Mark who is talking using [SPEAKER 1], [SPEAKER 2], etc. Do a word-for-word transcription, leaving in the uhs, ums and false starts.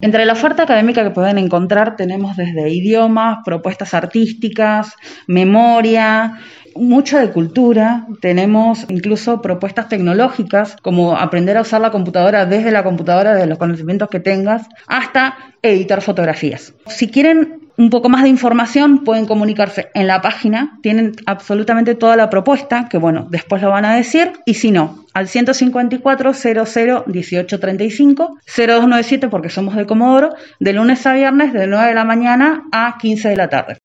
[SPEAKER 1] Entre la oferta académica que pueden encontrar tenemos desde idiomas, propuestas artísticas, memoria, mucho de cultura, tenemos incluso propuestas tecnológicas como aprender a usar la computadora desde la computadora, de los conocimientos que tengas, hasta editar fotografías. Si quieren un poco más de información pueden comunicarse en la página, tienen absolutamente toda la propuesta, que bueno, después lo van a decir, y si no, al ciento cincuenta y cuatro, cero cero, dieciocho treinta y cinco, cero dos noventa y siete porque somos de Comodoro, de lunes a viernes de nueve de la mañana a quince de la tarde.